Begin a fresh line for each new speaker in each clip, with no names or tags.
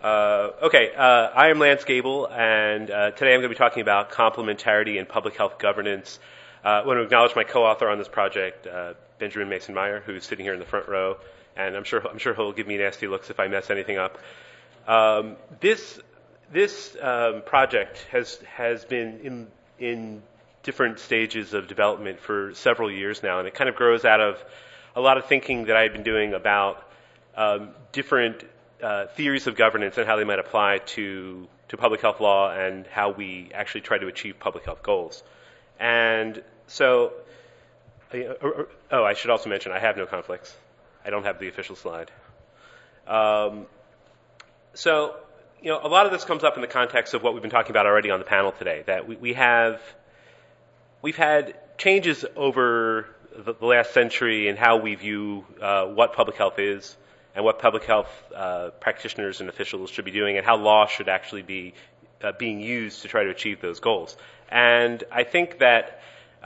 I am Lance Gable, and today I'm going to be talking about complementarity in public health governance. I want to acknowledge my co-author on this project, Benjamin Mason-Meyer, who's sitting here in the front row, and I'm sure he'll give me nasty looks if I mess anything up. This project has been in different stages of development for several years now, and it kind of grows out of a lot of thinking that I had been doing about different theories of governance and how they might apply to public health law and how we actually try to achieve public health goals. And so, I should also mention I have no conflicts. I don't have the official slide. A lot of this comes up in the context of what we've been talking about already on the panel today, that we've had changes over the last century in how we view what public health is and what public health practitioners and officials should be doing, and how law should actually be being used to try to achieve those goals. And I think that,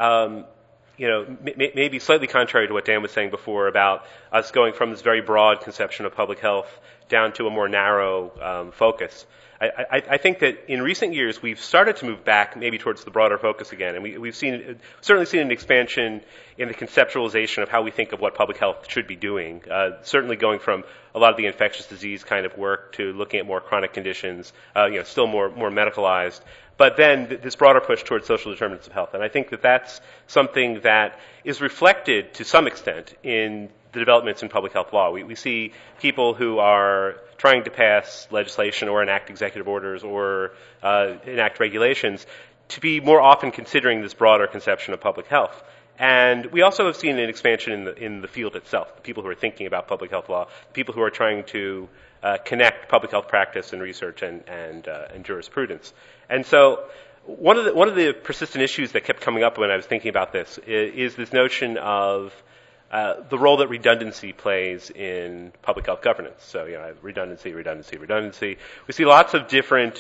maybe slightly contrary to what Dan was saying before about us going from this very broad conception of public health down to a more narrow focus, I think that in recent years we've started to move back maybe towards the broader focus again, and we've certainly seen an expansion in the conceptualization of how we think of what public health should be doing, certainly going from a lot of the infectious disease kind of work to looking at more chronic conditions, still more medicalized, but then this broader push towards social determinants of health. And I think that that's something that is reflected to some extent in the developments in public health law. We see people who are trying to pass legislation or enact executive orders or enact regulations to be more often considering this broader conception of public health. And we also have seen an expansion in the field itself, the people who are thinking about public health law, the people who are trying to connect public health practice and research and jurisprudence. And so one of the persistent issues that kept coming up when I was thinking about this is this notion of the role that redundancy plays in public health governance. So, redundancy. We see lots of different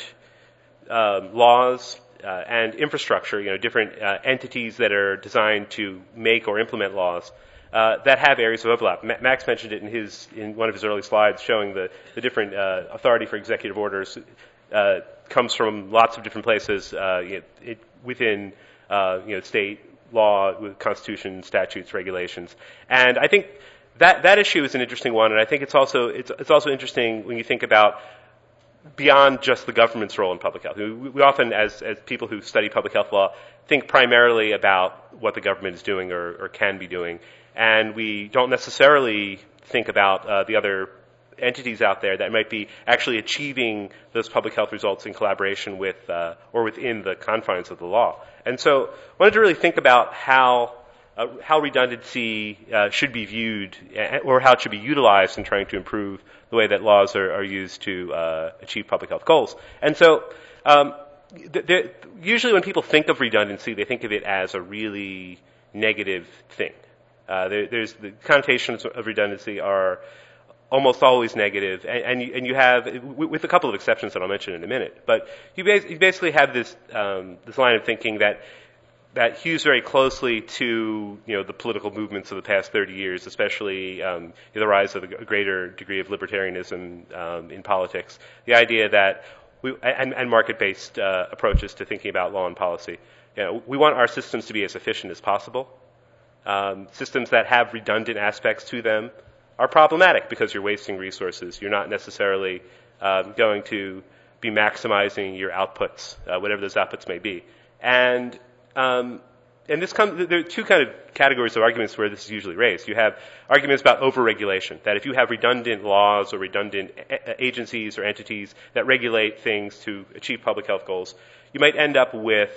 laws and infrastructure, different entities that are designed to make or implement laws that have areas of overlap. Max mentioned it in one of his early slides, showing the different authority for executive orders comes from lots of different places within state law, with constitution, statutes, regulations. And I think that issue is an interesting one, and I think it's also interesting when you think about beyond just the government's role in public health. We often, as people who study public health law, think primarily about what the government is doing or can be doing, and we don't necessarily think about the other entities out there that might be actually achieving those public health results in collaboration with or within the confines of the law. And so I wanted to really think about how redundancy should be viewed or how it should be utilized in trying to improve the way that laws are used to achieve public health goals. And so usually when people think of redundancy, they think of it as a really negative thing. There's the connotations of redundancy are almost always negative, and you have, with a couple of exceptions that I'll mention in a minute, but you basically have this line of thinking that hews very closely to the political movements of the past 30 years, especially the rise of a greater degree of libertarianism in politics. The idea that and market-based approaches to thinking about law and policy. We want our systems to be as efficient as possible. Systems that have redundant aspects to them are problematic because you're wasting resources. You're not necessarily going to be maximizing your outputs, whatever those outputs may be. And there are two kind of categories of arguments where this is usually raised. You have arguments about overregulation, that if you have redundant laws or redundant agencies or entities that regulate things to achieve public health goals, you might end up with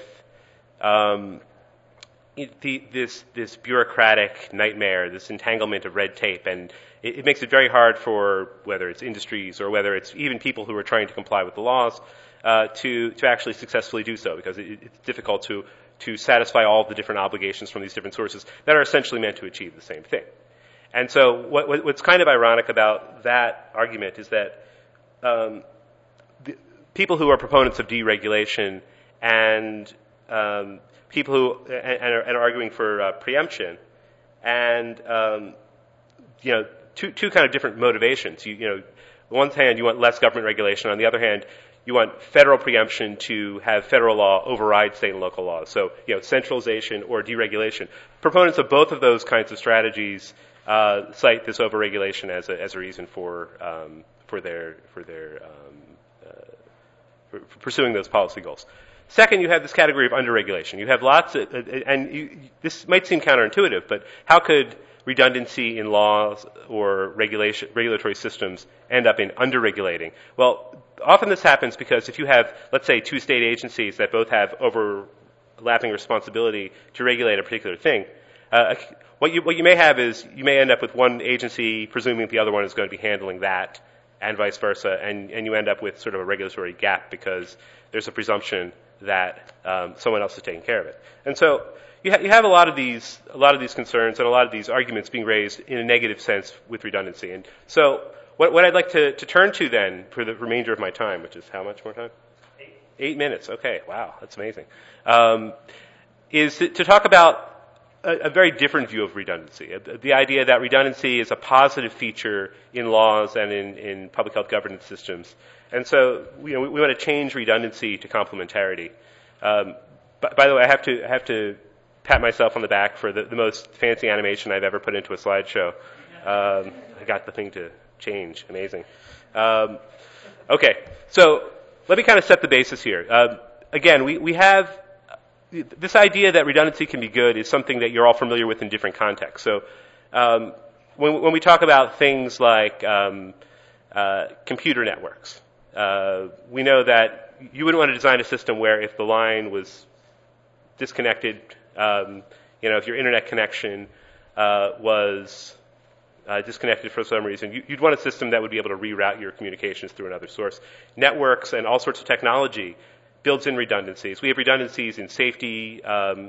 this bureaucratic nightmare, this entanglement of red tape, and it makes it very hard for whether it's industries or whether it's even people who are trying to comply with the laws to actually successfully do so, because it's difficult to satisfy all the different obligations from these different sources that are essentially meant to achieve the same thing. And so what's kind of ironic about that argument is that the people who are proponents of deregulation and people who are arguing for preemption and two kind of different motivations. On one hand, you want less government regulation. On the other hand, you want federal preemption to have federal law override state and local laws. So, centralization or deregulation. Proponents of both of those kinds of strategies cite this overregulation as a reason for pursuing those policy goals. Second, you have this category of underregulation. You have lots of, this might seem counterintuitive, but how could redundancy in laws or regulatory systems end up in underregulating? Well, often this happens because if you have, let's say, two state agencies that both have overlapping responsibility to regulate a particular thing, what you may have is you may end up with one agency presuming the other one is going to be handling that, and vice versa, and you end up with sort of a regulatory gap because there's a presumption that someone else is taking care of it. And so you have a lot of these concerns and a lot of these arguments being raised in a negative sense with redundancy. And so what I'd like to turn to then for the remainder of my time, which is how much more time? 8 minutes. Okay, wow, that's amazing. Is to talk about a very different view of redundancy. The idea that redundancy is a positive feature in laws and in public health governance systems. And so, we want to change redundancy to complementarity. By the way, I have to pat myself on the back for the most fancy animation I've ever put into a slideshow. I got the thing to change. Amazing. Okay, so let me kind of set the basis here. Again, we have this idea that redundancy can be good is something that you're all familiar with in different contexts. So when we talk about things like computer networks, we know that you wouldn't want to design a system where if the line was disconnected, if your internet connection was disconnected for some reason, you'd want a system that would be able to reroute your communications through another source. Networks and all sorts of technology builds in redundancies. We have redundancies in safety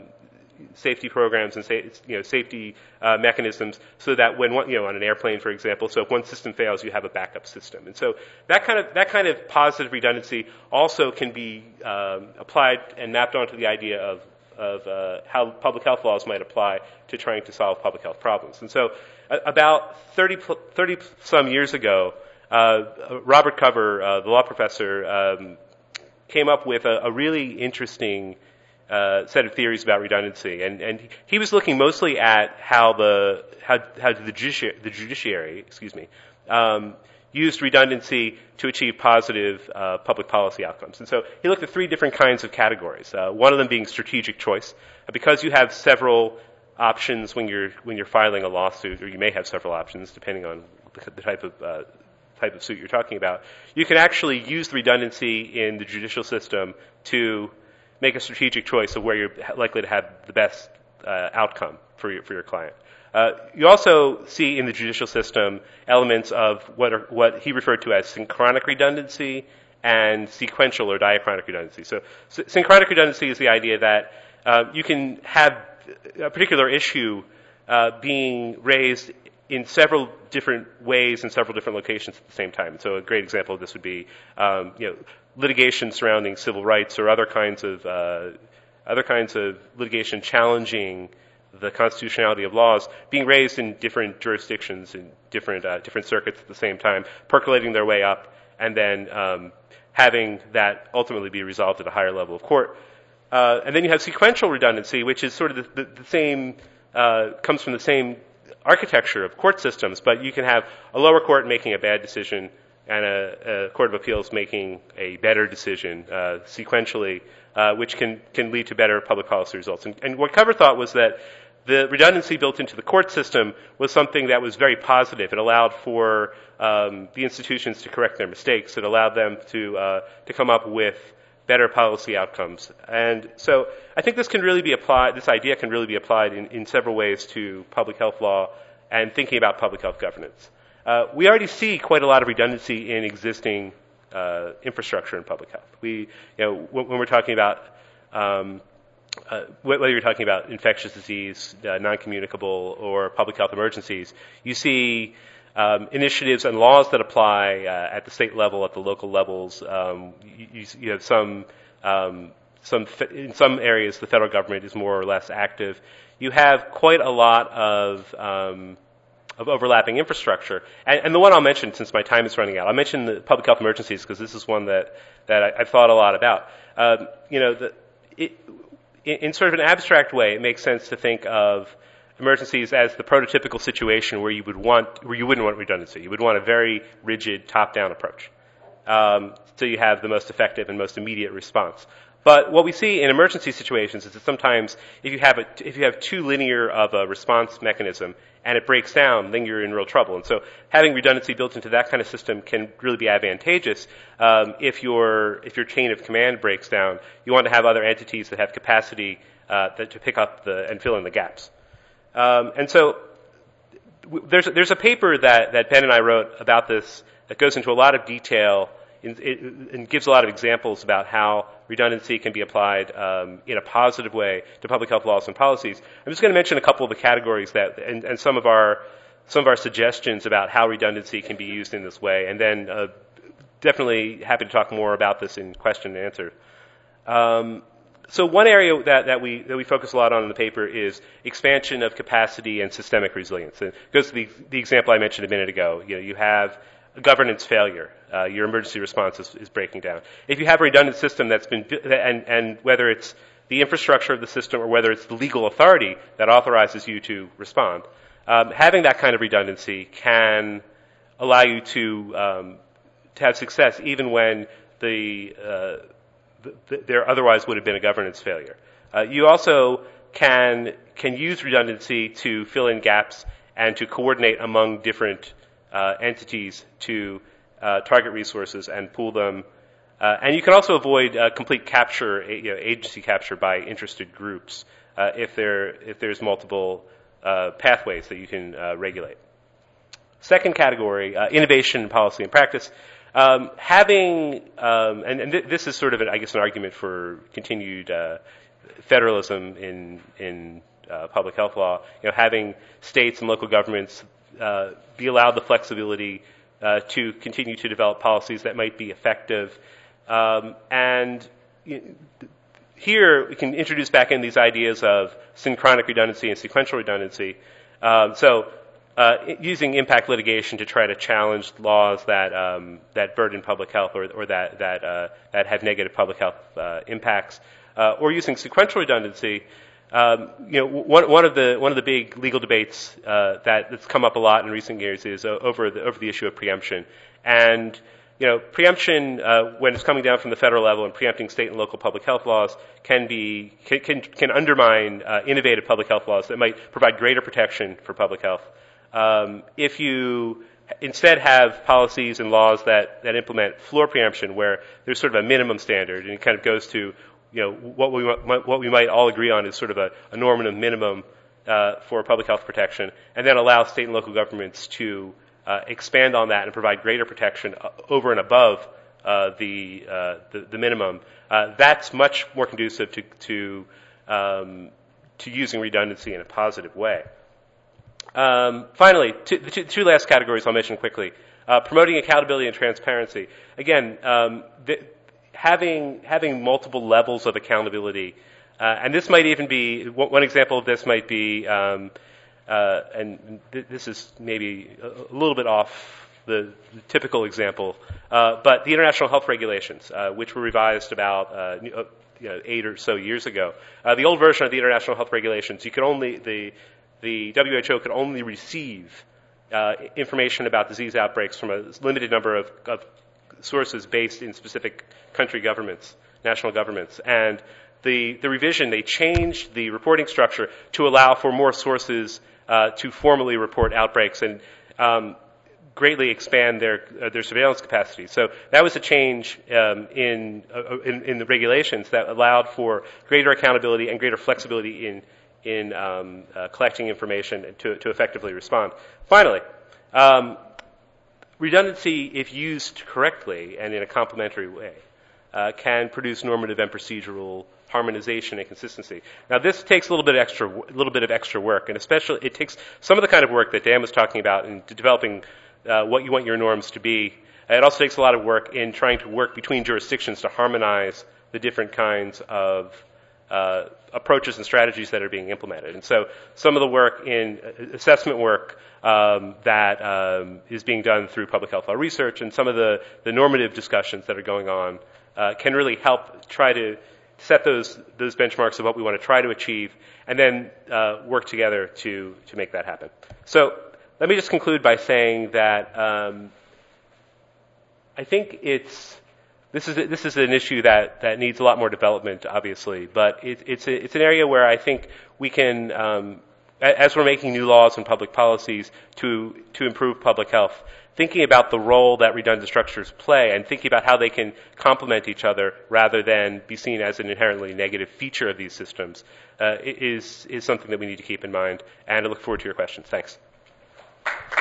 programs and safety mechanisms, so that when on an airplane, for example, so if one system fails, you have a backup system. And so that kind of positive redundancy also can be applied and mapped onto the idea of how public health laws might apply to trying to solve public health problems. And so about 30 some years ago, Robert Cover, the law professor, came up with a really interesting set of theories about redundancy, and he was looking mostly at how the judiciary, used redundancy to achieve positive public policy outcomes. And so he looked at three different kinds of categories. One of them being strategic choice, because you have several options when you're filing a lawsuit, or you may have several options depending on the type of suit you're talking about. You can actually use the redundancy in the judicial system to make a strategic choice of where you're likely to have the best outcome for your client. You also see in the judicial system elements of what he referred to as synchronic redundancy and sequential or diachronic redundancy. So synchronic redundancy is the idea that you can have a particular issue being raised in several different ways in several different locations at the same time. So a great example of this would be litigation surrounding civil rights or other kinds of litigation challenging the constitutionality of laws being raised in different jurisdictions in different circuits at the same time, percolating their way up, and then having that ultimately be resolved at a higher level of court. And then you have sequential redundancy, which is sort of the same, comes from the same architecture of court systems, but you can have a lower court making a bad decision and a court of appeals making a better decision sequentially, which can lead to better public policy results. And what Cover thought was that the redundancy built into the court system was something that was very positive. It allowed for the institutions to correct their mistakes. It allowed them to come up with better policy outcomes. And so I think this idea can really be applied in several ways to public health law and thinking about public health governance. We already see quite a lot of redundancy in existing infrastructure in public health. When we're talking about whether you're talking about infectious disease, non-communicable, or public health emergencies, you see initiatives and laws that apply at the state level, at the local levels. You have in some areas the federal government is more or less active. You have quite a lot of of overlapping infrastructure. And the one I'll mention, since my time is running out, I'll mention the public health emergencies because this is one that I've thought a lot about. In sort of an abstract way, it makes sense to think of emergencies as the prototypical situation where you wouldn't want redundancy. You would want a very rigid top-down approach. So you have the most effective and most immediate response. But what we see in emergency situations is that sometimes if you have too linear of a response mechanism and it breaks down, then you're in real trouble. And so having redundancy built into that kind of system can really be advantageous. If your chain of command breaks down, you want to have other entities that have capacity to pick up and fill in the gaps. And so there's a paper that Ben and I wrote about this that goes into a lot of detail and gives a lot of examples about how redundancy can be applied in a positive way to public health laws and policies. I'm just going to mention a couple of the categories and some of our suggestions about how redundancy can be used in this way, and then definitely happy to talk more about this in question and answer. So one area that we focus a lot on in the paper is expansion of capacity and systemic resilience. And it goes to the example I mentioned a minute ago. You have a governance failure. Your emergency response is breaking down. If you have a redundant system that's been, and whether it's the infrastructure of the system or whether it's the legal authority that authorizes you to respond, having that kind of redundancy can allow you to have success even when there otherwise would have been a governance failure. You also can use redundancy to fill in gaps and to coordinate among different entities to target resources and pool them. And you can also avoid complete capture, agency capture by interested groups if there's multiple pathways that you can regulate. Second category, innovation in policy and practice. This is sort of, an argument for continued federalism in public health law. Having states and local governments be allowed the flexibility to continue to develop policies that might be effective. Here we can introduce back in these ideas of synchronic redundancy and sequential redundancy. Using impact litigation to try to challenge laws that burden public health or that have negative public health impacts, or using sequential redundancy. One of the big legal debates that's come up a lot in recent years is over the issue of preemption. And preemption, when it's coming down from the federal level and preempting state and local public health laws, can undermine innovative public health laws that might provide greater protection for public health. If you instead have policies and laws that implement floor preemption, where there's sort of a minimum standard, and it kind of goes to what we might all agree on is sort of a normative minimum for public health protection, and then allow state and local governments to expand on that and provide greater protection over and above the minimum. That's much more conducive to using redundancy in a positive way. Finally, the two last categories I'll mention quickly. Promoting accountability and transparency. Again, having multiple levels of accountability, and this might even be, one example of this might be, this is maybe a little bit off the typical example, but the international health regulations, which were revised about 8 or so years ago. The old version of the international health regulations, the WHO could only receive information about disease outbreaks from a limited number of sources based in specific country governments, national governments. And the revision, they changed the reporting structure to allow for more sources to formally report outbreaks and greatly expand their surveillance capacity. So that was a change in the regulations that allowed for greater accountability and greater flexibility in collecting information to effectively respond. Finally, redundancy, if used correctly and in a complementary way, can produce normative and procedural harmonization and consistency. Now, this takes a little bit of extra work, and especially it takes some of the kind of work that Dan was talking about in developing what you want your norms to be. It also takes a lot of work in trying to work between jurisdictions to harmonize the different kinds of approaches and strategies that are being implemented. And so some of the work in assessment work that is being done through public health law research and some of the normative discussions that are going on can really help try to set those benchmarks of what we want to try to achieve and then work together to make that happen. So let me just conclude by saying that I think this is an issue that needs a lot more development, obviously, but it's an area where I think we can, as we're making new laws and public policies to improve public health, thinking about the role that redundant structures play and thinking about how they can complement each other rather than be seen as an inherently negative feature of these systems is something that we need to keep in mind. And I look forward to your questions. Thanks.